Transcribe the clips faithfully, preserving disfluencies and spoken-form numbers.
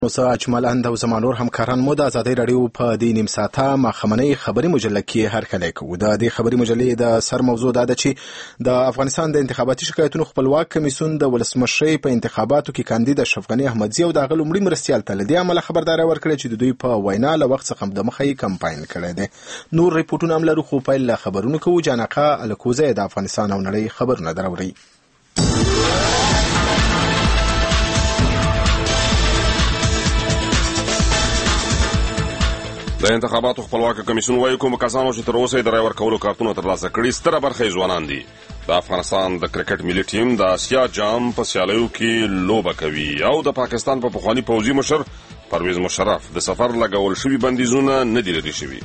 نو څه اجمالاً د زمانور همکاران مو د ازادۍ راډیو په دې نیم ساعته ماښامنۍ خبري مجله کې هرکلی کوو. د دې خبري مجلې د سر موضوع دا ده چې د افغانستان د انتخاباتي شکایتونو خپلواک کمیسیون د ولسمشرۍ په انتخاباتو کې کاندید اشرف غني احمدزي او د هغه لومړي مرستیال ته له دې امله خبرداری ورکړې چې د دوی په وینا له وخت څخه د مخه یې کمپاین کړی دی. نور ریپورټونه هم لرو، خو پیل له خبرونو کوو. جانقه الکوزه د افغانستان او نړۍ خبرونه دراوړي. د انتخاباتو خپلواک کمیسیون وايي کوم کسانو چې تر اوسه یې د رای ورکولو کارتونه ترلاسه کړي ستره برخه یې ځوانان دي. د افغانستان د کرکټ ملي ټیم د اسیا جام په سیالیو کې لوبه کوي او د پاکستان په پخواني پوځي مشر پرویز مشرف د سفر لګول شوي بندیزونه نه دي لرې شوي.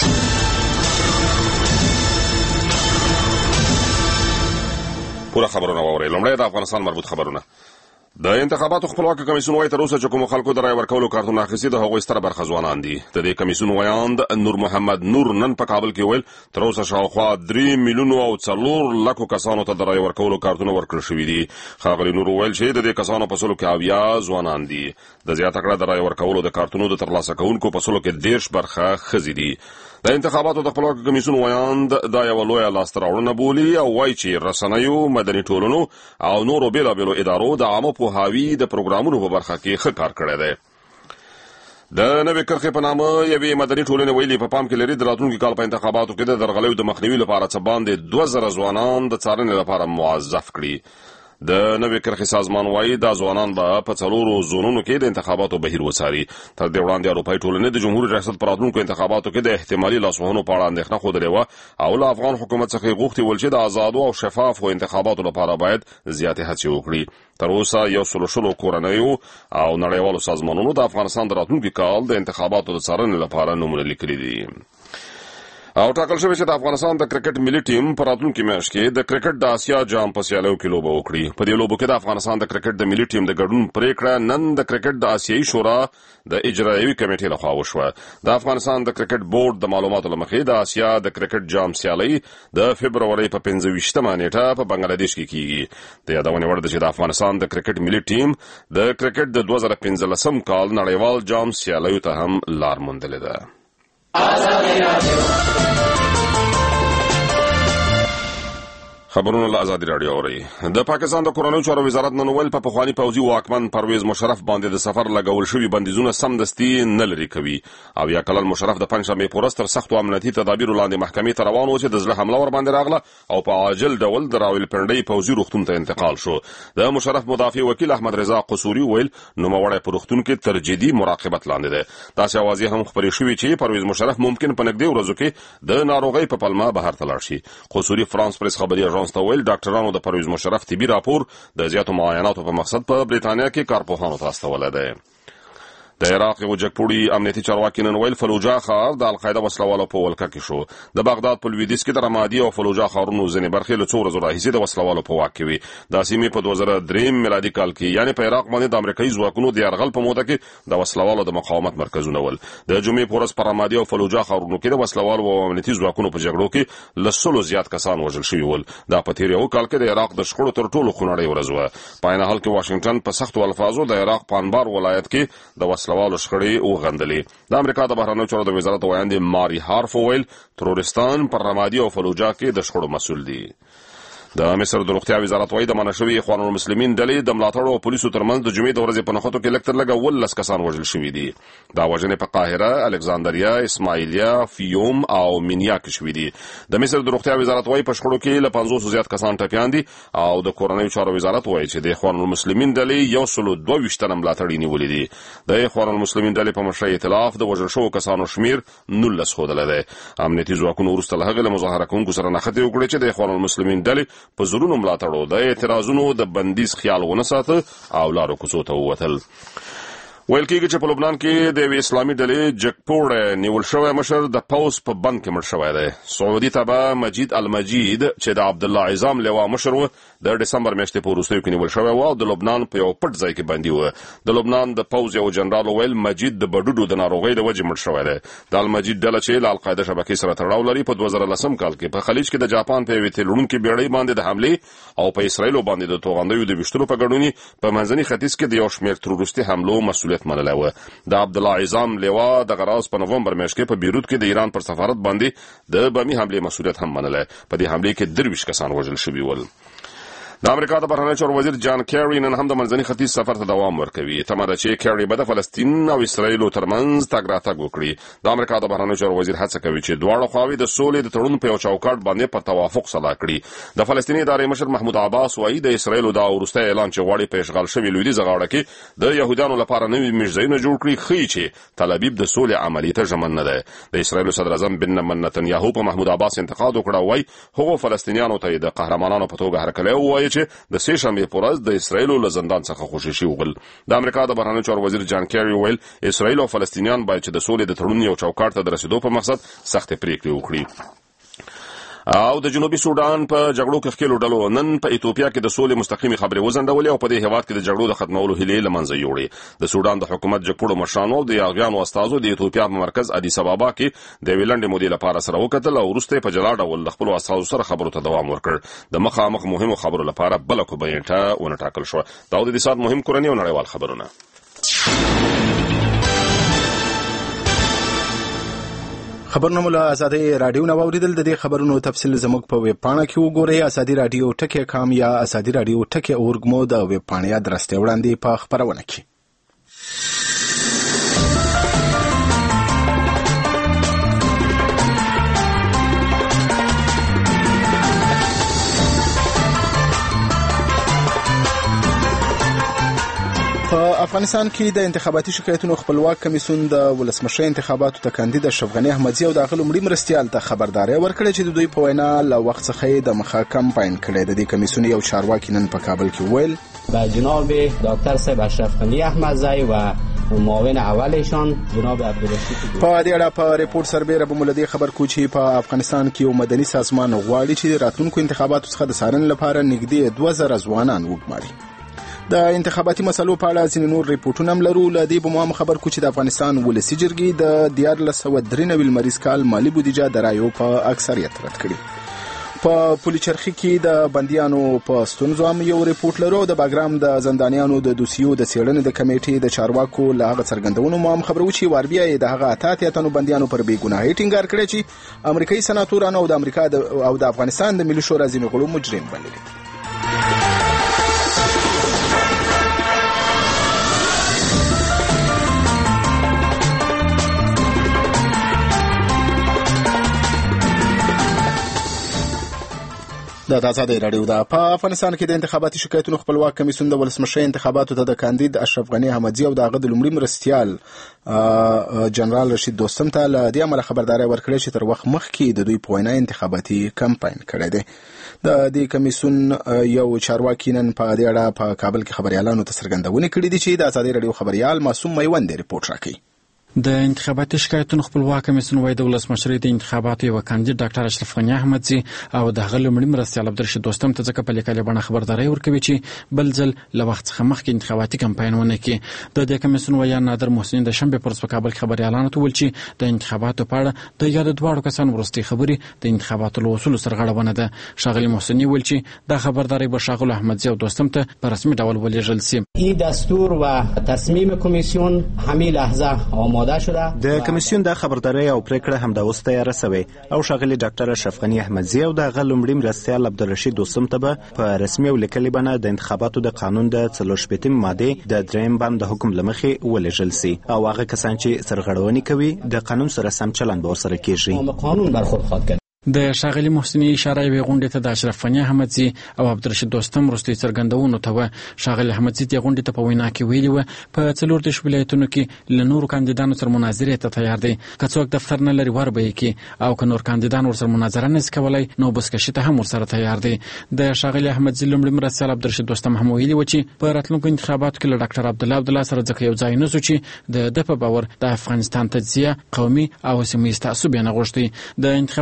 پوره خبرونه واورئ. لومړی د افغانستان مربوط خبرونه. د انتخاباتو خپلواک کمیسیون وايي تر اوسه چې کوم خلکو د رای ورکولو کارتونه اخیستي د هغوی ستره برخه ځوانان دي. د دې کمیسیون ویاند نور محمد نور نن په کابل کې ویل تر اوسه شاوخوا درې میلیونو او څلور لکو کسانو ته د رای ورکولو کارتونه ورکړل شوي دي. ښاغلي نور ویل چې د دې کسانو په سلو کې اویا ځوانان دي. د زیاته کړه د رای ورکولو د کارتونو د ترلاسه کوونکو په سلو کې دېرش برخه ښځې دي. د انتخاباتو د خپلواک کمیسیون ویاند دا یوه لویه لاسته راوړنه بولي او وایي چې رسنیو، مدني ټولنو او نورو بېلابېلو ادارو د عامه پوهاوي د پروګرامونو په برخه کې ښه کار کړی دی. د نوې کرښې په نامه یوې مدني ټولنې ویلي په پام کې لري د راتلونکي کال په انتخاباتو کې د درغلیو د مخنیوي لپاره څه باندې دوه زره ځوانان د څارنې لپاره موظف کړي. د نوې کرښې سازمان وايي دا ځوانان به په څلورو زونونو کې د انتخاباتو بهیر وڅاري. تر دې وړاندې اروپایي ټولنې د جمهوري ریاست په راتلونکو انتخاباتو کې د احتمالي لاسوهنو په اړه اندېښنه ښودلې وه او له افغان حکومت څخه یې غوښتي ول چې د ازادو او شفافو انتخاباتو لپاره باید زیاتې هڅې وکړي. تر اوسه یو سلو شلو کورنیو او نړیوالو سازمانونو د افغانستان د راتلونکي کال د انتخاباتو د څارنې لپاره نومونه لیکلي دي. او ټاکل شوی چې د افغانستان د کرکټ ملي ټیم په راتلونکي میاشت کې د کرکټ د اسیا جام په سیالیو کې لوبه وکړي. په دې لوبو کې د افغانستان د کرکټ د ملي ټیم د ګډون پریکړه نن د کرکټ د آسیایي شورا د اجرایوي کمیټې لخوا وشوه. د افغانستان د کرکټ بورډ د معلوماتو له مخې د اسیا د کرکټ جام سیالۍ د فبرورۍ په پنځه ویشتمه نیټه په بنګلادیش کې کیږي. د یادونې وړ ده چې د افغانستان د کرکټ ملي ټیم د کرکټ د دوه زره پنځلسم کال نړیوال جام سیالیو ته هم لار موندلې ده. خبرونه له ازادي راډیو اورئ. د پاکستان د کورنیو چارو وزارت نن ویل په پخواني پوځي واکمن پرویز مشرف باندې د سفر لګول شوي بندیزونه سمدستي نه لرې کوي. او یا کلن مشرف د پنجشنبې په ورځ تر سختو امنیتي تدابیرو لاندې محکمې ته روان و چې د زړه حمله ورباندې راغله او په عاجل ډول د راولپنډۍ پوځي روغتون ته انتقال شو. د مشرف مدافع وکیل احمد رضا قصوري ویل نوموړی په روغتون کې تر جدي مراقبت لاندې دی. داسې اوازې هم خپرې شوې چې پرویز مشرف ممکن په نږدې ورځو کې د ناروغۍ په پلمه بهر ته لاړ شي. قصوري فرانس پریس خبري اژانس ته ویل ډاکټرانو د پرویز مشرف طبي راپور د زیاتو معایناتو په مقصد په بریتانیا کې کارپوهانو ته استولی دی. د عراق یو جګپوړي امنیتي چارواکي نن ویل فلوجا ښار د القاعده وسلوالو په ولکه کې شو. د بغداد په لویدیځ کې د رمادي او فلوجا ښارونو ځینې برخې له څو ورځو راهیسې د وسلوالو په واک کې وي. دا سیمې په دوه زره درېیم میلادي کال کې یعنې په عراق باندې د امریکایي ځواکونو د یرغل په موده کې د وسلوالو د مقاومت مرکزونه ول. د جمعې په ورځ په رمادي او فلوجا ښارونو کې د وسلوالو او امنیتي ځواکونو په جګړو کې له سلو زیات کسان وژل شوي ول. دا په تېر یو کال کې د عراق د شخړو تر ټولو خونړۍ ورځ وه. په عین حال کې واشنګټن په سختو الفاظو د عراق په انبار ولایت کې د وسلوالو شخړې وغندلې. د امریکا د بهرنیو چارو د وزارت ویاند ماري هارف ویل ترورستان پر رمادي او فلوجا کې د شخړو مسؤل دي. د مصر د روغتیا وزارت وايي د منع شوي اخوان المسلمین ډلې د ملاتړو او پولیسو ترمنځ د جمعې د ورځې په نښتو کې لږ تر لږه اوولس کسان وژل شوي دي. دا وژنې په قاهره، الکساندریا، اسماعیلیه، فیوم او مینیا کې شوي دي. د مصر د روغتیا وزارت وايي په شخړو کې له پنځوسو زیات کسان ټپیان دي او د کورنیو چارو وزارت وايي چې د اخوان المسلمین ډلې یو سلو دوه ویشت تنه ملاتړي نیولي دي. د اخوان المسلمین ډلې په مشرۍ ائتلاف د وژل شوو کسانو شمیر نولس ښودلی دی. امنیتي ځواکونو وروسته له هغې له مظاهره کوونکو سره نښتې وکړې چې د اخوان المسلمین ډلې په زرونو ملاتړ د اعتراضونو د بندیز خیال ونه ساته او لارو کوڅو ته ووتل. ویل کېږي چې په لبنان کې د یوې اسلامي ډلې جګپوړی نیول شوی مشر د پوځ په بند کې مړ شوی دی. سعودي تبع مجید المجید چې د عبدالله عظام لوا مشر و د ډسمبر میاشتې په وروستیو کې نیول شوی و او د لبنان په یو پټ ځای کې بندي و. د لبنان د پوځ یو جنرال ویل مجید د بډوډو د ناروغۍ د وجې مړ شوی دی. د المجید ډله چې له القاعده شبکې سره تړاو لري په دوه زره لسم کال کې په خلیج کې د جاپان په یوې تیلوړونکې بیړۍ باندې د حملې او په اسرایلو باندې د توغندیو د ویشتلو په ګډون په منځني ختیځ کې د یو شمېر تروریستي حملو مسؤلیت مسؤلیت منلی و. د عبدالله عظام لیوا د غراس په نومبر میاشت کې په بیروت کې د ایران پر سفارت باندې د بمي حملې مسؤلیت هم منلی. په دې حملې کې درویشت کسان وژل شوي ول. د امریکا د بهرنیو چارو وزیر جان کیری نن هم د منځني ختیځ سفر ته دوام ورکوي. تمه ده چې کیری به د فلسطین او اسرائیل ترمنځ تګ راتګ وکړي. د امریکا د بهرنیو چارو وزیر هڅه کوي چې دواړه خواوې د سولې د تړون په یو چوکاټ باندې په توافق سلا کړي. د فلسطیني ادارې مشر محمود عباس وایي د اسرائیل د وروستي اعلان چې غواړي په اشغال شوي لویدیځه غاړه کې د یهودانو لپاره نوي میشځایونه جوړ کړي ښیي چې تل ابیب د سولې عملي ته ژمن نه دی. د اسرائیل صدر اعظم بنیامین نتنیاهو په محمود عباس انتقاد وکړ او وایي هغو فلسطینیانو ته د قهرمانانو په توګه هرکلی ووایي چې د سه شنبې پر ورځ د اسرائیل له زندان څخه خوشي شي وغل. د امریکا د بهرنیو چارو وزیر جان کیری ویل اسرائیل او فلسطینیان باید چې د سولې د تړون یو چوکاټ ته د رسیدو په مقصد سخت پریکړې وکړي. او د جنوبي سودان په جګړو کې ښکېلو ډلو نن په ایتوپیا کې د سولې مستقیمې خبرې وځنډولې او په دې هېواد کې د جګړو د ختمولو هیلې له منځه یوړې. د سودان د حکومت جګپوړو مشرانو د یاغیانو استازو د ایتوپیا په مرکز ادیس ابابا کې د یوې لنډې مودې لپاره سره وکتل او وروسته په جلا ډول د خپلو استازو سره خبرو ته دوام ورکړ. د مخامخ مهمو خبرو لپاره بله کومه نیټه ونه ټاکل شوه. دا د دې ساعت مهم کورني او نړیوال خبرونه. خبرونه مو له ازادي رادیو نه واوریدل. د دې خبرونو تفصیل زموږ په ویب پاڼه کې وګورئ. ازادي رادیو ټکی کام یا ازادي رادیو ټکی اورګ مو د ویب پاڼې ادرس ته وړاندې په خبرونه کې. په افغانستان کې د انتخاباتي شکایتونو خپلواک کمیسیون د ولسمشر انتخاباتو ته کاندید اشرف غنی احمدزي او د غلمړي مرستيال ته خبرداري ورکړه چې د دوی په وینا له وخت څخه د مخه کمپاین کړي. د دې کمیسیون یو چارواکي نن په کابل کې ویل با جناب دکتر صاحب اشرف غنی احمدزي و معاون اولشان جناب عبدالرشید په دې اړه په ریپورت سربېره به مولدي خبر کو چې په افغانستان کې یو مدني سازمان غواړي چې راتلونکو انتخاباتو څخه د څارنې لپاره نږدې دوه زره ځوانان وګماري. د انتخاباتي مسلو په اړه ځینې نور ریپورتونه هم لرو. له دې به مو هم خبر کو چې د افغانستان ولسي جرګې د دیارلس سوه درې نوي لمریز کال مالي بودیجه د رایو په اکثریت رد کړې. په پولیچرخي کې د بندیانو په ستونزو هم یو ریپورت لرو. د باګرام د زندانیانو د دوسیو د څېړنې د کمیټې د چارواکو له هغه څرګندونو مو هم خبرو چې واربیا یې د هغه اته اتیا تنو بندیانو پر بې ګناهۍ ټینګار کړی چې امریکایي سناتورانو او د امریکا او د افغانستان د ملي شورا ځینې غړو مجرم بللي. د آزادي رادیو د په افغانستان کې د انتخاباتي شکایتونو خپلواک کمیسیون د ولسمشر انتخاباتو ته د کاندید اشرف غنی احمدزي او د هغه د لومړي مرستيال جنرال رشید دوستم ته له دې امله خبرداري ورکړې چې تر وخت مخکې د دوی په وینا انتخاباتي کمپاین کړی دی. د دې کمیسیون یو چارواکي نن په دې اړه په کابل کې خبريالانو ته څرګندونه کړې دي چې د آزادي رادیو خبريال معصوم میوند ریپورت راکړي. د انتخاباتي شکایتونو خپلواک کمیسیون وايي د ولسمشر د انتخاباتو یو کاندید ډاکټر اشرف غنی احمدزي او د هغه لومړي مرستيال عبدالرشید دوستم ته ځکه په لیکلې بڼه خبرداري ورکوي چې بل ځل له وخت څخه مخکې انتخاباتي کمپاین ونه کړي. د دې کمیسیون وايي نادر محسن د شنبه پر ورځ په کابل کې خبريالانو ته ویل چې د انتخاباتو په اړه د یاد دواړو کسانو ورستي خبري د انتخاباتو له اصولو سره غړونه ده. شاغلی محسن ویل چې د خبرداري به شاغل احمدزي او دوستم ته په رسمي ډول ولېږل شي. این دستور و تصمیم کمیسیون همین لحظه آماده شده. د کمیسیون د خبرداري او پریکړه هم د اوس تیار شوی او شاغلی ډاکټر اشرف غنی احمدزي او د غلمړي مرستيال عبدالرشید دوستم ته په رسمي ولیکلي بڼه د انتخاباتو د قانون د څلور شپږم ماده د دریم بند د حکم لمخې ولېږل سي او هغه کسان چې سرغړونې کوي د قانون سره سم چلند به ورسره کیږي. قانون برخورد خواهد کرد. د شاغلی محسنی اشاره وی غونډه ته د اشرف غنی احمدزي او عبدالرشید دوستم وروستي څرګندونو ته و. شاغلی احمدزي د غونډه ته په وینا کې ویلي و په څلور د ولایتونو کې ل نور کاندیدانو سره مناظره ته تیار دي. که څوک دفتر نه لري ور به کې او که نور کاندیدان ورسره مناظره نه کولای نو بس کشي ته هم ورسره تیار دي. د شاغلی احمدزي لومړي مرستيال عبدالرشید دوستم هم ویلي و چې په راتلونکو انتخاباتو کې له ډاکټر عبدالله عبدالله سره ځکه یو ځای نه سو چې د د په باور د افغانستان تجزیه قومي او سیمه تعصب نه غوښتي. د انتخاباتي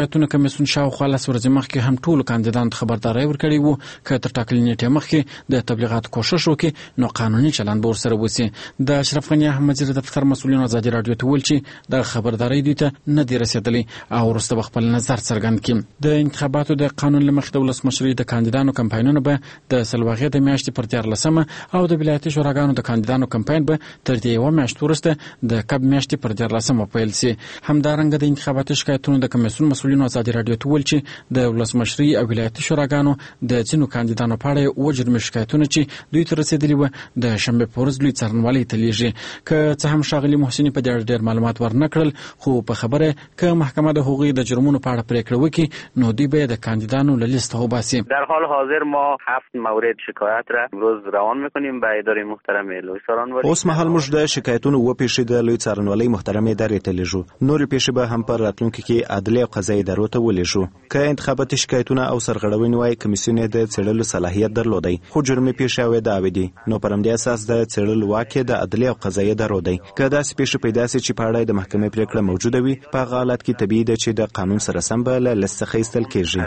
شکایتونو کمیسیون شاوخوا لس ورځې مخکې هم ټولو کاندیدانو ته خبرداری ورکړی وو که تر ټاکلې نیټې مخکې د تبلیغاتو کوشش وکړي نو قانوني چلند به ورسره وسي. د اشرف غني احمدزي د دفتر مسؤلینو ازادي راډیو ته وویل چې د خبرداری دوی ته نه دی رسېدلی او وروسته به خپل نظر څرګند کړي. د انتخاباتو د قانون له مخې د ولسمشرۍ د کاندیدانو کمپاینونه به د سلواغې د میاشتې پر دیارلسمه او د ولایتي شوراګانو د کاندیدانو کمپاین به تر دې یوه میاشت وروسته د کب میاشتې پر دیارلسمه پیل سي. همدارنګه د انتخاباتي شکایتونو د کمیسیون مسؤلینو ازادي راډیو ته وویل چې د ولسمشرۍ او ولایتي شوراګانو د ځینو کاندیدانو په اړه اووه جرمي شکایتونه چې دوی ته رسېدلي وه د شنبې په ورځ لوی څارنوالۍ ته لیږي. که څه هم ښاغلي محسني په دې اړه ډېر معلومات ورنه کړل خو په خبره که محکمه د هغوی د جرمونو په اړه پرېکړه وکړي نو دوی به د کاندیدانو له لیسته وباسي. در حال حاضر ما هفت مورد شکایت را امروز روان میکنیم به اداره محترم لوی څارنوالۍ. اوس مهال موږ د شکایتونو و پیښې د لوی څارنوالۍ محترم ادارې ته لیږو. نورې پیښې به هم په راتلونکي کې عدلي او قضایي ادارو ته ولیږو. که انتخاباتي شکایتونه او سرغړونې وای کمیسیون یې د څېړلو صلاحیت درلودی خو جرمي پیښې او دعوې دي نو پر همدې اساس د څېړلو واک د عدلي او قضایي ادارو دی. که داسې پیښې پیدا سي چې په اړه د محکمې پرېکړه موجوده وي په هغه حالت کې طبیعي ده چې د قانون سره سم به له لیست څخه ایستل کېږي.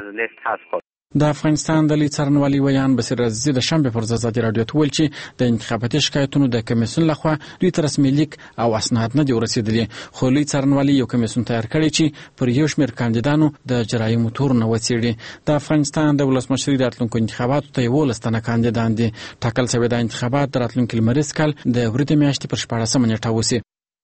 د افغانستان د لوی څارنوالۍ ویان بصیر عزیزي د شنبې پر ورځ ازادي راډیو ته وویل چې د انتخاباتي شکایتونو د کمیسیون لخوا دوی ته رسمي لیک او اسناد نه دي ورسېدلي خو لوی څارنوالۍ یو کمیسیون تیار کړی چې پر یو شمېر کاندیدانو د جرایمو تورونه وڅېړي. د افغانستان د ولسمشرۍ د راتلونکو انتخاباتو ته یولس تنه کاندیدان دي. ټاکل شوي دا انتخابات د راتلونکي لمریز کال د وریدې میاشتې پر شپاړسمه نیټه وسي.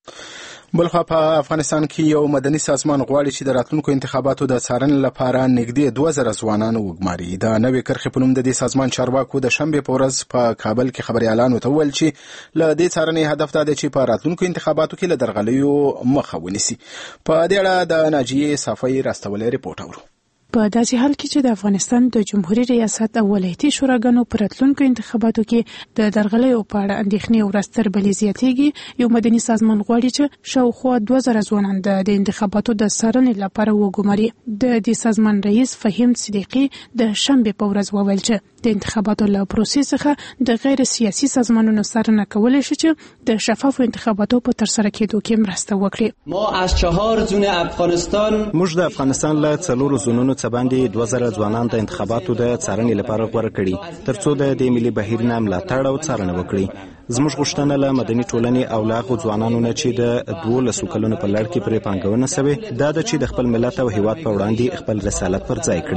بلخوا په افغانستان کې یو مدني سازمان غواړي چې د راتلونکو انتخاباتو د څارنې لپاره نږدې دوه زره ځوانان وګماري. د نوې کرښې په نوم د دې سازمان چارواکو د شنبې په ورځ په کابل کې خبريالانو ته وویل چې له دې څارنې هدف دا دی چې په راتلونکو انتخاباتو کې له درغلیو مخه ونیسي. په دې اړه د ناجیې صافۍ راستولې رپورټ اورو. په داسې حال کې چې د افغانستان د جمهوریت ریاست او ولایتي شوراګانو پر راتلونکو انتخاباتو کې د درغلیو په اړه اندېښنې ورځ تر بلې زیاتېږي یو مدني سازمان غواړي چې شاوخوا دوه زره ځوانان د انتخاباتو د څارنې لپاره وګماري. د دې سازمان رئیس فهیم صدیقي د شنبې په ورځ وویل چې د انتخاباتو له پروسې څخه د غیر سیاسي سازمانونو څارنه کولی شي چې د شفافو انتخاباتو په ترسره کېدو کې مرسته وکړي. ما از چهار زون افغانستان موږ د افغانستان له څلورو زونونو څخه باندې دوه زره ځوانان د انتخاباتو د څارنې لپاره غوړه کړي ترڅو د دې ملي بهیر نه ملاتړ او څارنه وکړي. زموږ غوښتنه له مدني ټولنې او له هغو ځوانانو نه چې د دولسو کلونو په لړ کې پرې پانګونه سوې دا ده چې د خپل ملت او هیواد په وړاندې خپل رسالت پر ځای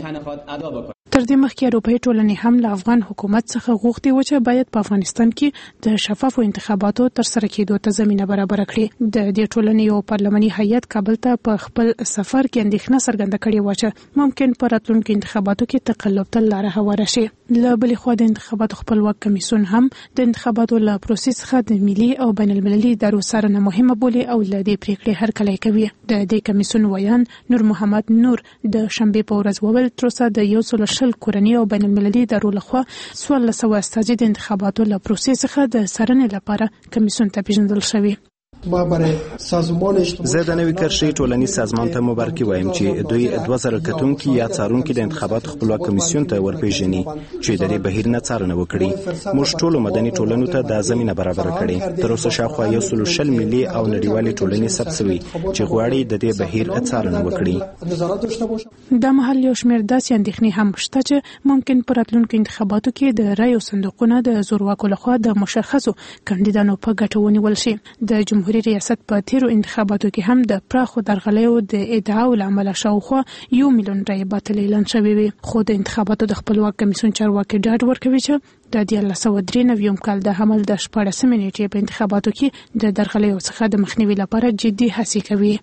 کړي. تر دې مخکې اروپایي ټولنې هم له افغان حکومت څخه غوښتي و چې باید په افغانستان کې د شفافو انتخاباتو ترسره کېدو ته زمینه برابره کړي. د دې ټولنې یو پارلماني هیئت کابل ته په خپل سفر کې اندېښنه څرګنده کړې وه چې ممکن په راتلونکو انتخاباتو کې تقلب ته لاره هواره شي. له بلې خوا د انتخاباتو خپلواک کمیسیون هم د انتخاباتو له پروسې څخه د ملي او بین المللي ادارو څارنه مهمه بولي او له دې پرېکړې هرکلی کوي. د دې کمیسیون ویان نور محمد نور د شنبې په ورځ وویل تر اوسه د یو سل شل کورني او بین المللي ادارو لخوا څوارلس سوه استازي د انتخاباتو له پروسې څخه د څارنې لپاره کمیسیون ته پیژندل شوي. ما برای سازمان اجتماعي زه د نوې کرښې ټولنیز سازمان ته مبارکي وایم چې دوی دوه زره کتونکي یا څارونکي د انتخاباتو خپلواک کمیسیون ته ورپېژني چې د دې بهیر نه څارنه وکړي. موږ ټولو مدني ټولنو ته دا زمینه برابره کړې. تر اوسه شاوخوا یو سل شل ملي او نړیوالې ټولنې ثبت شوي چې غواړي د دې بهیر څارنه وکړي. دا مهال یو شمېر داسې اندېښنې هم شته چې ممکن په راتلونکو انتخاباتو کې د رایو صندوقونه د زورواکو لخوا د مشخصو کاندیدانو په ګټه ونیول شي. د جمهوریت ریاست په تیرو انتخاباتو کې هم د پراخو درغلیو د ادعاو له امله شاوخوا یو میلیون رایې باطلې اعلان شوې وې. خو د انتخاباتو د خپلواک کمیسیون چارواکي ډاډ ورکوي چې د دیارلس سوه درې نوي کال د حمل د شپاړسمې نیټې په انتخاباتو کې د درغلیو څخه د مخنیوي لپاره جدي هڅې کوي.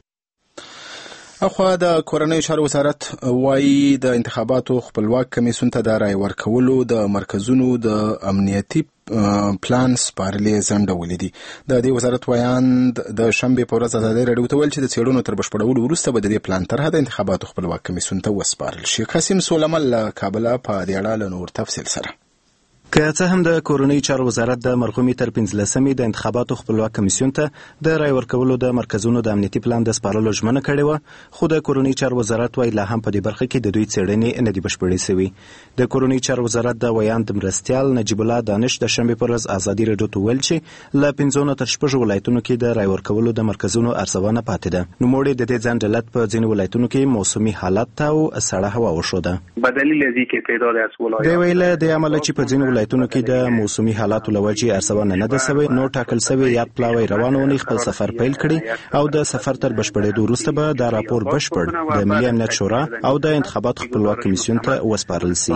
اخوا د کورنۍ چارو وزارت وايي د انتخاباتو خپلواک کمیسیون ته د رای ورکولو د مرکزونو د امنیتي پلان سپارلې ځنډ ولیدي. د دې وزارت ویان د شنبې په ورځ ازادي راډیو ته ویل چې د څېړنو تر بشپړولو وروسته به د دې پلان طرحه د انتخاباتو خپلواک کمیسیون ته وسپارل شي. قاسم سولمل له کابل په دې اړه له نور تفصیل سره. که څه هم د کورنۍ چارو وزارت د مرغومي تر پنځلسمې د انتخاباتو خپلواک کمیسیون ته د رای ورکولو د مرکزونو د امنیتي پلان د سپارلو ژمنه کړې وه، خو د کورنۍ چارو وزارت وایي لا هم په دې برخه کې د دوی څېړنې نه دي بشپړې سوي. د کورنۍ چارو وزارت د ویاند مرستیال نجیب الله دانش د شنبې پر ورځ ازادي راډیو ته وویل چې له پنځو نه تر شپږو ولایتونو کې د رای ورکولو د مرکزونو ارزونه پاتې ده. نوموړي د دې ځان دلت په ځینو ولایتونو کې موسمي حالت ته او سړه هوا وښوده. بدلیل از اینکه تعداد از ولایات د ویله د عمل چې په ځینو ولایتونو کې د موسمي حالاتو لوجې ارزونه نه ده سوی، نو ټاکل سوی یاد پلاوی روانونی خپل سفر پیل کړي او د سفر تر بشپړېدو وروسته به دا راپور بشپړ د ملي امنیت شورا او د انتخاباتو خپلواک کمیسیون ته وسپارل سي.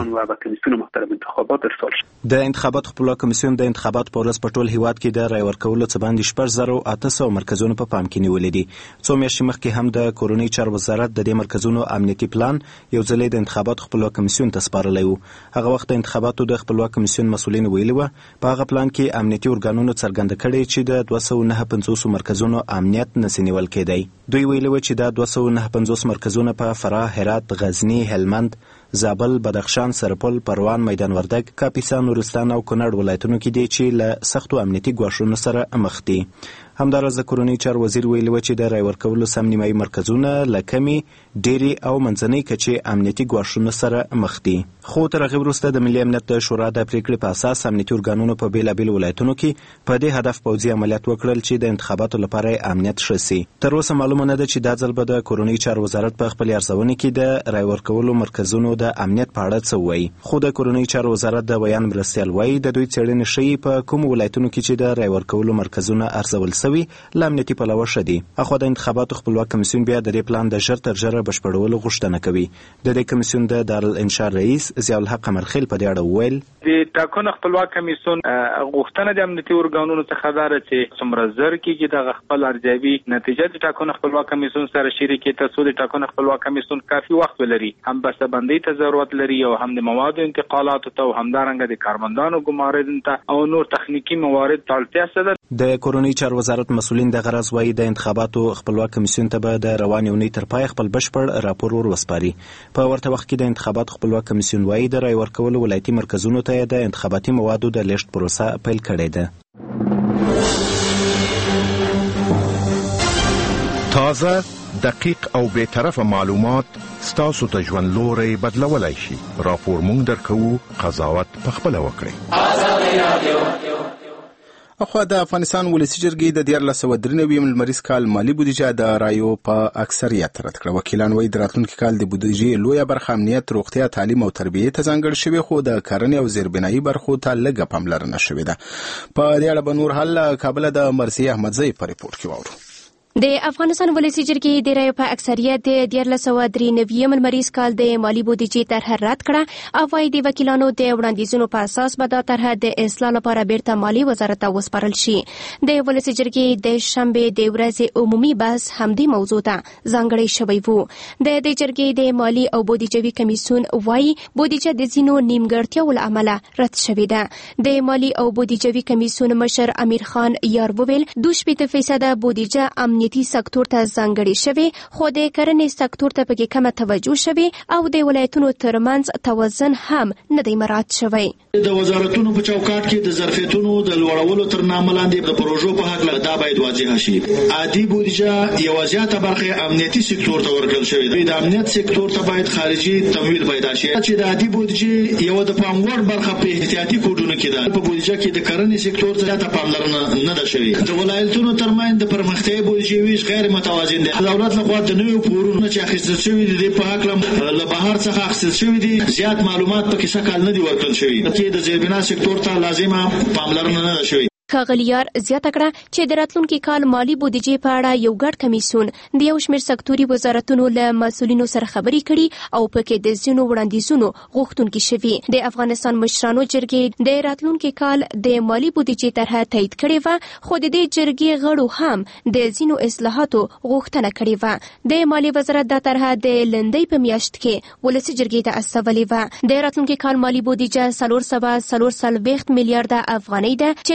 د انتخاباتو خپلواک کمیسیون د انتخاباتو په ورځ په ټول هیواد کې د رای ورکولو څه باندې شپږ زره اته سوه مرکزونه په پام کې نیولي دي. څو میاشتې مخکې هم د کورنۍ چارو وزارت د دې مرکزونو امنیتي پلان یو ځل د انتخاباتو خپلواک کمیسیون ته سپارلی و. هغه وخت د انتخاباتو د خپلواک کمیسیون مسؤلین ویلي و په هغه پلان کې امنیتي ارګانونو څرګنده کړې چې د دوه سوه نهه پنځوس مرکزونو امنیت نسي نیول کېدی. دوی ویلي و چې دا دوه سوه نهه پنځوس مرکزونه په فراه، هرات، غزني، هلمند، زابل، بدخشان، سرپل، پروان، میدان وردګ، کاپیسا، نورستان او کونړ ولایتونو کې دي چې له سختو امنیتي ګواښونو سره مخ دي. همداراز د کورنۍ چارو وزیر ویلي و چې د رای ورکولو سم نیمایي مرکزونه له کمې، ډېرې او منځنۍ کچې امنیتي ګواښونو سره مخ دي. خو تر هغې وروسته د ملي امنیت د شورا د پریکړې په اساس امنیتي ارګانونو په بېلابېلو ولایتونو کې په دې هدف پوځي عملیات وکړل چې د انتخاباتو لپاره امنیت ښه سي. تر اوسه معلومه نه ده چې دا ځل به د کورنۍ چارو وزارت په خپلې ارزونې کې د رای ورکولو مرکزونو د امنیت په اړه څه وایي. خو د کورنۍ چارو وزارت د ویان مرستیال وایي د دوی څېړنې ښیي په کومو ولایتونو کې چې د رای ورکولو مرکزونه ارزول سوي له امنیتي پلوه ښه دي. اخوا د انتخاباتو خپلواک کمیسیون بیا د دې پلان د ژر تر ژره بشپړولو غوښتنه کوي. د دې کمیسیون د دارالانشا رئیس ضیاء الحق قمرخیل په دې اړه وویل د ټاکنو خپلواک کمیسیون غوښتنه د امنیتي ارګانونو څخه ده چې څومره ژر کېږي دغه خپل ارزیابي نتیجه د ټاکنو خپلواک کمیسیون سره شریک کړي تر څو د ټاکنو خپلواک کمیسیون کافي وخت ولري، هم بسته‌بندۍ ته ضرورت لري او هم د موادو انتقالاتو ته او همدارنګه د کارمندانو ګمارنې ته او نور تخنیکي موارد ته اړتیا شته. د کورنۍ چارو وزارت مسؤلین د غرض وایي د انتخاباتو خپلواک کمیسیون ته به د روانې اونۍ تر پای خپل بشپړ راپور ور وسپاري. په ورته وخت کې د انتخاباتو خپلواک کمیسیون وایي د رای ورکولو ولایتي مرکزونو ته د انتخاباتي موادو د لیږد پروسه پیل کړې ده. تازه، دقیق او بی‌طرفه معلومات ستاسو ته ژوند لوری بدلولی شي. راپور مونږ درکوو، قضاوت پخپله وکړئ. اخوا د افغانستان ولسي جرګې د دیارلس سوه درې نوي لمریز کال مالي بودیجه د رایو په اکثریت رد کړه. وکیلان وایي د راتلونکي کال د بودیجې لویه برخه امنیت، روغتیا، تعلیم او تربیې ته ځانګړې شوې، خو د کرنې او زیربنایي برخو ته لږه پاملرنه شوې ده. په دې اړه به نور حال له کابله د مرثیې احمدزی په ریپورت کې واورو. د افغانستان ولسي جرګې د رایو په اکثریت د دیارلس سوه درې نوي لمریز کال د مالي بودیجې طرحه رد کړه او وايي د وکیلانو د وړاندیزونو په اساس به دا طرحه د اصلاح لپاره بیرته مالي وزارت ته وسپارل شي. د ولسي جرګې د شنبې د ورځې عمومي بحث همدې موضوع ته ځانګړی شوی و. د دې جرګې د مالي او بودیجوي کمیسیون وايي بودیجه د ځینو نیمګړتیاوو له امله رد شوې ده. د مالي او بودیجوي کمیسیون مشر امیر خان یار وویل دوه شپېته فیصده بودیجه امنیتي سکتور ته ځانګړې شوې، خو د کرنې سکتور ته پکې کمه توجه شوې او د ولایتونو ترمنځ توازن هم نه دی مراعات شوی. د وزارتونو په چوکاټ کې د ظرفیتونو د لوړولو تر نامه لاندې د پروژو په حق دا باید واضح شي. عادي بودیجه یو زیاته برخه امنیتي سکتور ته ورکړل شوې. د امنیت سکتور ته باید خارجي تمویل پیدا شي چې د عادي بودیجه یو د پام وړ برخه په احتیاطي کوډونو کې ده. په بودیجه کې د کرنې سکتور ته زیاته پاملرنه نه ده شوې. د ولایتونو ترمنځ د پرمختیايي بودیجې ویش غیر متوازن دي. دولت لخوا د نویو پورونو چې اخیستل شوي دي په هکله له بهر څخه اخیستل شوي دي زیات معلومات پکې سکهال نه دي ورکړل شوي چې د زیربنا سکتور ته لازمه پاملرنه نه ده شوې. ښاغلیار زیاته کړه چې د راتلونکي کال مالي بودیجې په اړه یو ګډ کمیسیون د یو شمېر سکتوري وزارتونو له مسؤلینو سره خبرې کړي او پکې د ځینو وړاندیزونو غوښتونکي شوي. د افغانستان مشرانو جرګې د راتلونکي کال د مالي بودیجې طرحه تایید کړې وه، خو د دې جرګې غړو هم د ځینو اصلاحاتو غوښتنه کړې وه. د مالي وزارت دا طرحه د لندۍ په میاشت کې ولسي جرګې ته استولې وه. د راتلونکي کال مالي بودیجه څلور سوه څلور څلوېښت میلیارډه افغانۍ ده چې له دې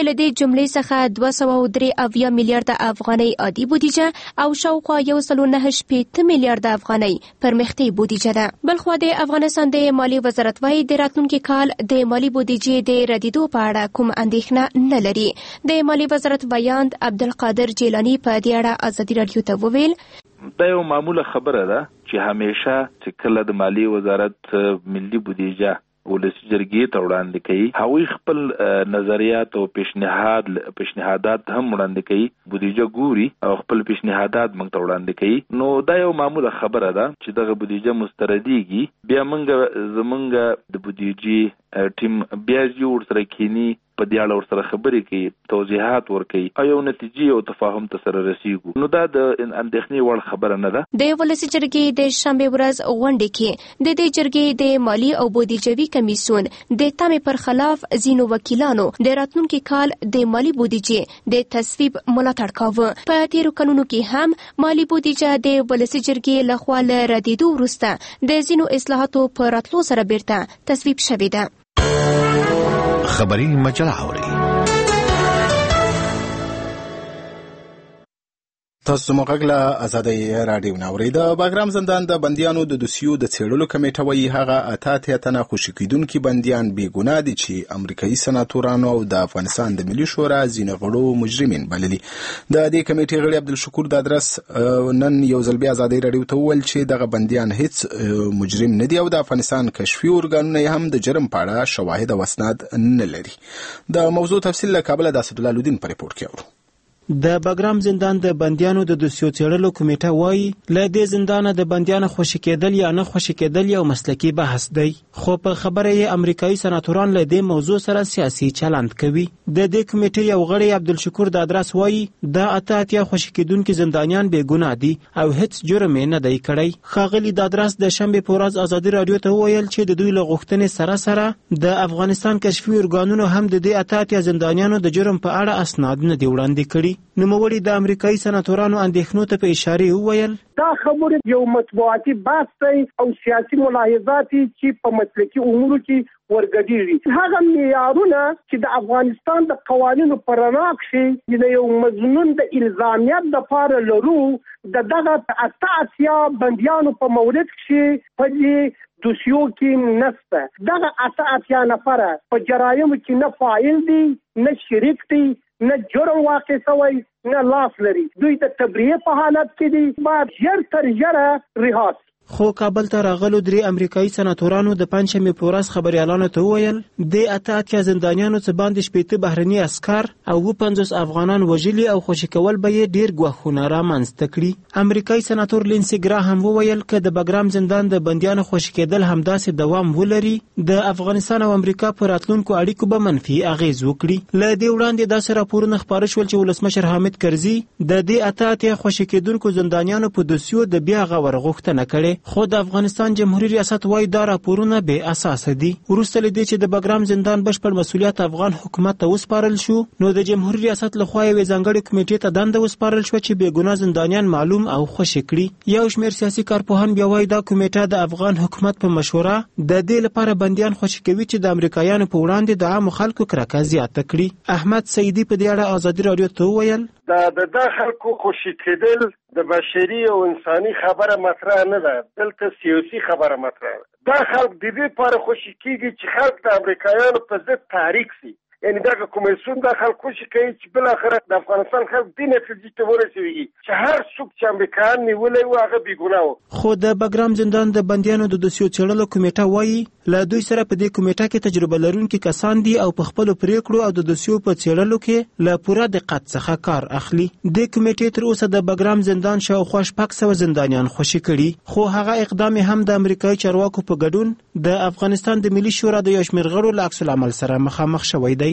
جملې څخه دوه سوه درې اویا میلیارډه افغانۍ عادي بودیجه او شاوخوا یو سل نهه شپېته میلیارډه افغانۍ پرمختي بودیجه ده. بلخوا د افغانستان د مالی وزارت وايي د راتلونکي کال د مالی بودیجې د ردیدو په اړه کوم اندېښنه نه لري. د مالی وزارت بیان عبدالقادر جیلانی په دې اړه ازادي راډیو ته وویل دا یو معموله خبره ده چې همیشه چې کله د مالی وزارت ملي بودیجه ولسی جرګې ته وړاندې کوي هغوی خپل نظریات او پیشنهاد پیشنهادات هم وړاندې کوي بودیجه ګوري او خپل پیشنهادات موږ ته وړاندې کوي نو دا یو معموله خبره ده چې دغه بودیجه مستردیږي بیا موږ زمونږ د بودیجې ټیم بیا جوړ سره کینی په دې اړه ورسره خبرې کوي توضیحات ورکوي او یو نتیجې او تفاهم ته سره رسیږو نو دا د اندېښنې وړ خبره نه ده. د ولسی جرګې د شنبې ورځ غونډې کې د دې جرګې د مالی او بودیجوي کمیسیون د تمې پر خلاف ځینو وکیلانو د راتلونکي کال د مالی بودیجې د تصویب ملاتړ کاوه. په تیرو کلونو کې هم مالی بودیجه د ولسی جرګې لخوا له ردیدو وروسته د ځینو اصلاحاتو په راتلو سره بیرته تصویب شوې ده. خبری مجله اوري تاسو موږ له ازادي رادیو ناوړي د باګرام زندان د بنديانو د دوسیو د څېړلو کمیټه وایي هغه اته تنه خوشي کیدونکو بنديان بې ګناه دي چې امریکایي سناتورانو او د افغانستان د ملي شورا ځینې غړو مجرمین بللي. د دې کمیټې غړي عبدالشکور دادرس نن یو ځل بیا ازادي رادیو ته وویل چې دغه بنديان هیڅ مجرم نه دي او د افغانستان کشفي ارګانونه هم د جرم په اړه شواهد او اسناد نه لري. د موضوع تفصیل له کابل د اسدالله لودین په ریپورت کې اورو. د باګرام زندان د بندیانو د دوسیو څېړلو کمیټه وایي له دې زندانه د بندیانو خوشي کېدل یا نه خوشي کېدل یو مسلکي بحث دی خو په خبره یې امریکایي سناتوران له دې موضوع سره سیاسي چلند کوي. د دې کمیټې یو غړی عبدالشکور دادرس وایي دا اته اتیا خوشي کېدونکي زندانیان بې ګناه دي او هیڅ جرم یې نه دی کړی. ښاغلي دادرس د شنبې په ورځ ازادي راډیو ته وویل چې د دوی له غوښتنې سره سره د افغانستان کشفي ارګانونو هم د دې اته اتیا زندانیانو د جرم په اړه اسناد نه دي وړاندې کړي. نوموړي د امریکایي سناتورانو اندېښنو ته په اشاره وویل دا خبره یو مطبوعاتي بحث دی او سیاسي ملاحظات چې په مسلکي امورو کې ورګډېږي. هغه معیارونه چې د افغانستان د قوانینو په رڼا کې د یو مضمون د الزامیت لپاره لرو د دغه اته اتیا بندیانو په مورد کې په دې دوسیو کې نسته. دغه اته اتیا نفره په جرایمو کې نه فاعل دي نه شریک دي نه جرم واقع شوی نه لاس لري. دوی د تبریه په حالت کې دي باید ژر تر ژره رها شي. خو کابل ته راغلو درې امریکایي سناتورانو د پنجشنبې په ورځ خبریالانو ته وویل د اته اتیا زندانیانو څخه باندې شپېته بهرني عسکر او اووه پنځوس افغانان وژلي او خوشي کول به یې ډېر ګواښونه رامنځته کړي. امریکایي سناتور لینسي ګراهم وویل که د باګرام زندان د بندیانو خوشي کېدل همداسې دوام ولري د افغانستان او امریکا په راتلونکو اړیکو به منفي اغیز وکړي. له دې وړاندې داسې راپورونه خپاره شول چې ولسمشر حامد کرزي د دې اته اتیا خوشي کېدونکو زندانیانو په دوسیو د بیا غور غوښتنه کړې خو د افغانستان جمهوریت ریاست وايي دا راپورونه بې اساسه دي. وروسته له دې چې د باګرام زندان بشپړ مسؤلیت افغان حکومت ته وسپارل شو نو د جمهوریت ریاست لخوا یوې ځانګړې کمیټې ته دنده وسپارل شو چې بې ګناه زندانیان معلوم او خوشي کړي. یو شمېر سیاسي کارپوهان بیا وايي دا کمیټه د افغان حکومت په مشوره د دې لپاره بندیان خوشي کوي چې د امریکایانو په وړاندې د عامو خلکو کرکه زیاته کړي. احمد سیدي په دې اړه ازادي راډیو ته وویل دا د خلکو خوشي کېدل د بشري او انساني خبره مطرح نه ده بلکې سیاسي خبره مطرح ده. دا خلک د دې لپاره خوشي کېږي چې خلک د امریکایانو په ضد تحریک شي. یعنی دا کمیسیون د خلک خوشي کوي چې بل اخر د افغانستان خلک دې نتیجې ته ورسېږي چې هر څوک چې امریکایان نیولې و هغه بې ګناه و. خو د باګرام زندان د بندیانو د دوسیو څېړلو کمیټه وایي له دوی سره په دې کمیټه کې تجربه لرونکي کسان دي او په خپلو پریکړو او د دوسیو په څېړلو کې له پوره دقت څخه کار اخلي. دې کمیټې تر اوسه د باګرام زندان شاوخوا شپږ سوه زندانیان خوشي کړي خو هغه اقدام هم د امریکایي چارواکو په ګډون د افغانستان د ملي شورا د یو شمېر غړو له عکس العمل سره مخامخ شوی دی.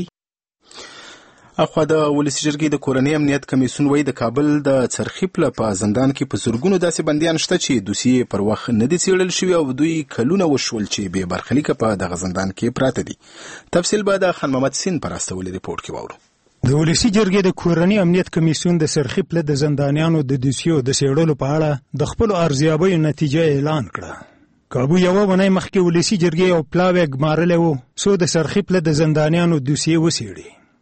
اخوا د ولسی جرګې د کورنۍ امنیت کمیسیون وایي د کابل د څرخي پله په زندان کې په زرګونو داسې بندیان شته چې دوسیې پر وخت نه دي څېړل شوي او دوی کلونه وشول چې بې برخلیکه په دغه زندان کې پراته دي. تفصیل به د خان محمد سین پر استولي ریپورت کې واورو. د ولسی جرګې د کورنۍ امنیت کمیسیون د څرخي پله د زندانیانو د دوسیو د څېړلو په اړه د خپلو ارزیابیو نتیجه اعلان کړه. کابو یوه ونۍ مخکې ولسی جرګې یو پلاوی ګمارلی و څو د څرخي پله د زندانیانو دوسیې وڅېړي.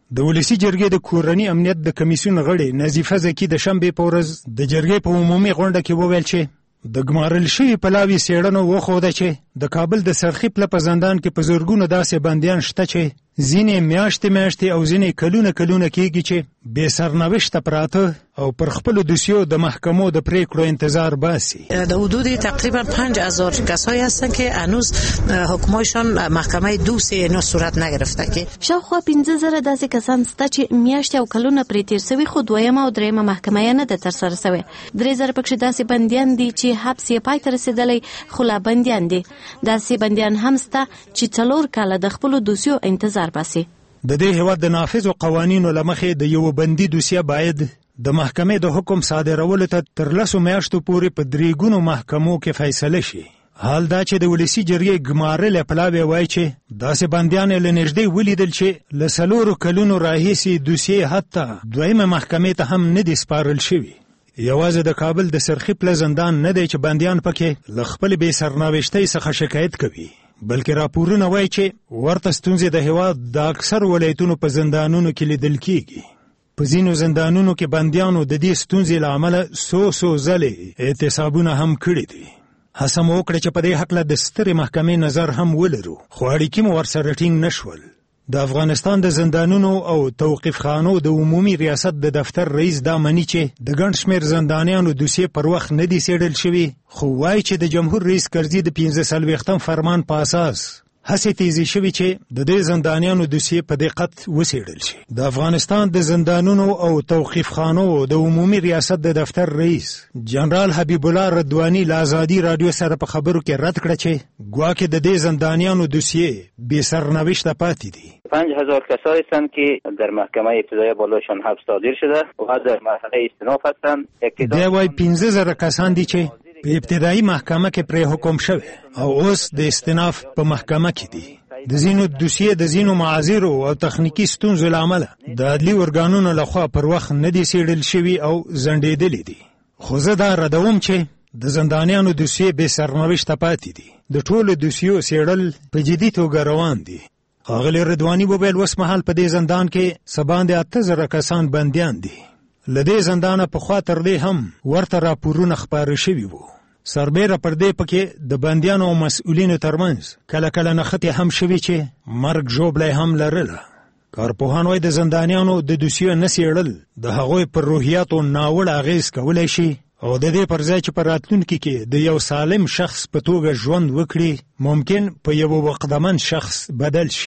د ولسی جرګې د کورني امنیت د کمیسیون غړي نظیفه زکی د شنبه په ورځ د جرګې په عمومي غونډه کې وویل چې د ګمارل شوی پلاوی سیړنو وخوده چې د کابل د سرخی پله په زندان کې په زورګونو داسې بندیان شته چې ځینې میاشتې میاشتې او ځینې کلونه کلونه کېږي چې بې سرنوشته پراته او پر خپلو دوسیو د محکمو د پریکړو انتظار باسي. در حدود تقریبا پنج هزار کسایی هستن که هنوز حکمایشان محکمه دوسی اینا صورت نگرفته. که شاوخوا پنځه زره داسې کسان شته چې میاشتې او کلونه پرې تیر سوي خو دویمه او دریمه محکمه یې نه ده ترسره سوې. درې زره پکښې داسې بندیان دي چې حبس یې پای ته رسېدلی خو لا بندیان دي. داسې بندیان هم شته چې څلور کاله د خپلو دوسیو انتظار باسي. د دې هېواد د نافذو قوانینو له مخې د یوه بندي دوسیه باید د محکمې د حکم صادرولو ته تر لسو میاشتو پورې په درې ګونو محکمو کې فیصله شي. حال دا چې د ولسي جرګې ګمارلې پلاوی وایي چې داسې بندیان یې له نږدې ولیدل چې له څلورو کلونو راهیسې دوسیې حتی دویمه محکمې ته هم نه دي سپارل شوي. یوازې د کابل د سرخی پله زندان نه دی چې بندیان پکې له خپل بې سرنوشتۍ څخه شکایت کوي، بلکې راپورونه وایي چې ورته ستونزې د هېواد د اکثر ولایتونو په زندانونو کې لیدل کیږي. په ځینو زندانونو کې بندیانو د دې ستونزې له امله څو څو ځلې اعتصابونه هم کړي دي. هڅه مو وکړه چې په دې هکله د سترې محکمې نظر هم ولرو، خو اړیکې مو ورسره ټینګ نه شول. د افغانستان د زندانونو او توقیف خانو د عمومي ریاست د دفتر رئیس دا مني چې د ګڼ شمېر زندانیانو دوسیې پر وخت نه دي څېړل شوي، خو وایي چې د جمهور رئیس کرزي د پنځه څلوېښتم فرمان په اساس هڅې تیزې شوي چې د دې زندانیانو دوسیې په دقت وڅېړل شي. د افغانستان د زندانونو او توقیف خانو د عمومي ریاست د دفتر رئیس جنرال حبیب الله رضواني له ازادي راډیو سره په خبرو کې رد کړه چې ګواکې د دې زندانیانو دوسیې بې سرنوشته پاتې دي. پنج هزار کسایی هستند که در محکمه ابتدایی بالاشان حبس صادر شده و در مرحله استئناف هستند. دی وایي پنځه زره کسان دي چې په ابتدایي محکمه کې پرې حکم شوی او اوس د استئناف په محکمه کې دي. د ځینو دوسیې د ځینو معاذیرو او تخنیکي ستونزو له امله د عدلي ارګانونو لخوا پر وخت نه دي څېړل شوي او ځنډېدلي دي. خو زه دا ردوم چې د زندانیانو دوسیې بې سرنوشته پاتې دي. د ټولو دوسیو څېړل په جدي توګه روان دي. ښاغلی رضواني وویل اوس مهال په دې زندان کې څه باندې اته زره کسان بندیان دي. له دې زندانه پخوا تر دې هم ورته راپورونه خپاره شوي وو. سربیره پر دې پکې د بندیانو او مسؤلینو ترمنځ کله کله نښتې هم شوي چې مرګ ژوبلی هم لرله. کارپوهان وایي د زندانیانو د دوسیو نه څېړل د هغوی پر روحیاتو ناوړه اغېز کولی شي او د دې پر ځای چې په راتلونکي کې د یو سالم شخص په توګه ژوند وکړي ممکن په یو وقتمن شخص بدل شي.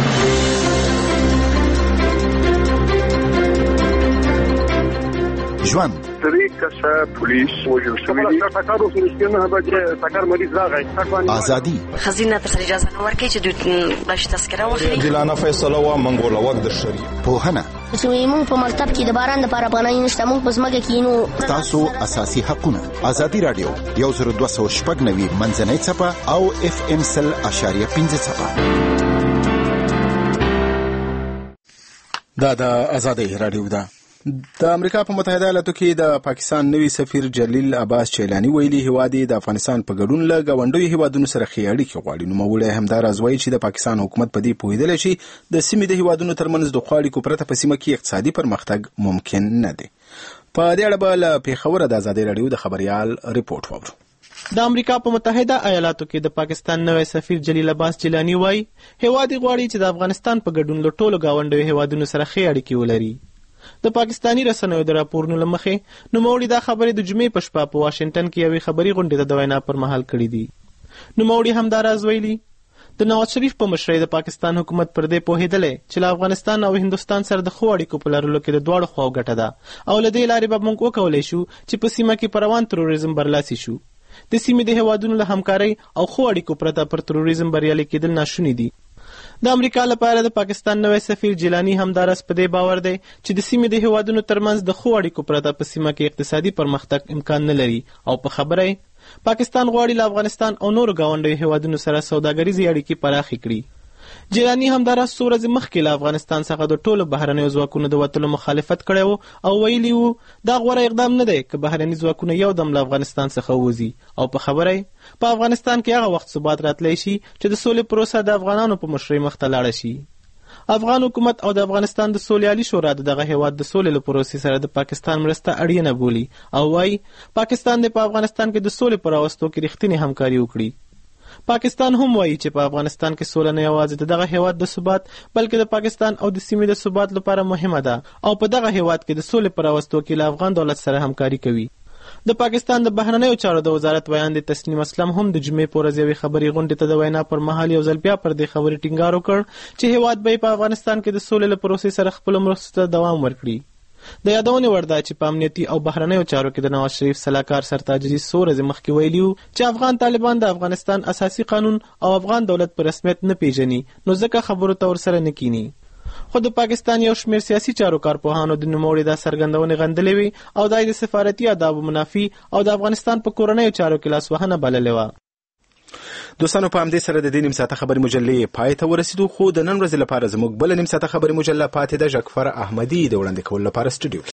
ژوند درې کسه پولیس وژل شوي دي. ټکر وسو نه به ټکر مریض راغی. ازادي خزینه ته اجازه نه ورکړي چې دوی بش تذکره واخلي. دلانه فیصله وا منګول وخت در شری پوهنه چې موږ په مکتب کې د باران د لپاره پناه نشته، موږ په ځمکه کې نو تاسو اساسي حقونه. ازادي رادیو یو زر دوه سوه شپږ نوي منځنۍ څپه او اف ام سل اشاریه پنځه څپه. دا د ازادي رادیو ده. د امریکا په متحده ایالاتو کې د پاکستان نوي سفیر جلیل عباس چیلانی ویلي هیواد د افغانستان په ګډون له ګاونډیو هیوادونو سره ښې اړیکې غواړي. نوموړی همداراز وایي چې د پاکستان حکومت په دې پوهېدلی چې د سیمې د هیوادونو ترمنځ د ښو اړیکو پرته په سیمه کې اقتصادي پرمختګ ممکن نه دی. په دې اړه به له پېښوره د ازادي راډیو د خبریال ریپورټ واورو. د امریکا په متحده ایالاتو کې د پاکستان نوی سفیر جلیل عباس چیلانی وایي هیواد غواړي چې د افغانستان په ګډون له ټولو ګاونډیو هیوادونو سره ښې اړیکې ولري. د پاکستانی رسنیو د راپورونو له مخې نوموړي دا خبرې د جمعې په شپه په واشنګټن کې یوې خبري غونډې ته د وینا پر مهال کړې دي. نوموړي همداراز ویلي د نواز شریف په مشرۍ د پاکستان حکومت پر دې پوهېدلی چې له افغانستان او هندوستان سره د ښو اړیکو په لرلو کې د دواړو خواو ګټه ده او له دې لارې به موږ وکولی شو چې په سیمه کې پر روان تروریزم برلاسي شو. د سیمې د هیوادونو له همکارۍ او ښو اړیکو پرته پر تروریزم بریالي کېدل ناشوني دي. د امریکا لپاره د پاکستان نوی سفیر جیلانی همداراز په دې باور دی چې د سیمې د هیوادونو ترمنځ د ښو اړیکو پرته په سیمه کې اقتصادي پرمختګ امکان نه لري او په خبره پاکستان غواړي له افغانستان او نورو ګاونډیو هیوادونو سره سوداګریزې اړیکې پراخې کړي. جیلانی همداراز څو ورځې مخکې له افغانستان څخه د ټولو بهرنیو ځواکونو د وتلو مخالفت کړی و او ویلي و دا غوره اقدام نه دی که بهرني ځواکونه یو دم له افغانستان څخه ووځي او په خبره په افغانستان کې هغه وخت ثبات راتلی شي چې د سولې پروسه د افغانانو په مشرۍ مخته لاړه شي. افغان حکومت او د افغانستان د سولهیالي شورا دغه هیواد د سولې له پروسې سره د پاکستان مرسته اړینه بولي او وايي پاکستان د په افغانستان کې د سولې پر راوستو کې رښتینی همکاري وکړي. پاکستان هم وایي چې په افغانستان کې سوله نه یوازې د دغه هیواد د ثبات بلکې د پاکستان او د سیمې د ثبات لپاره مهمه ده او په دغه هیواد کې د سولې پر راوستو کې له افغان دولت سره همکاري کوي. د پاکستان د بهرنیو چارو د وزارت ویان د تسنیم اسلم هم د جمعې په ورځ یوې خبري غونډې ته د وینا پر مهال یو ځل بیا پر دې خبرې ټینګار وکړ چې هیواد به په افغانستان کې د سولې له پروسې سره خپل مرستو ته دوام ورکړي. د یادونې وړ ده چې په امنیتي او بهرنیو چارو کې د نواز شریف سلاکار سرتاج عزیز څو ورځې مخکې ویلي وو چې افغان طالبان د افغانستان اساسي قانون او افغان دولت په رسمیت نه پیژني نو ځکه خبرو ته ورسره نه کینی. خو د پاکستان یو شمېر سیاسي چارو کارپوهانو د نوموړي دا څرګندونې غندلې وي او دا د سفارتي آدابو منافي او د افغانستان په کورنیو چارو کې لاسوهنه بللې وه. دوستانو په همدې سره د دې نیم ساعته خبري مجلې پای ته ورسېدو، خو د نن ورځې لپاره زموږ بله نیم ساعته خبري مجله پاتې ده. ژغفر احمدي د وړاندې کولو لپاره سټوډیو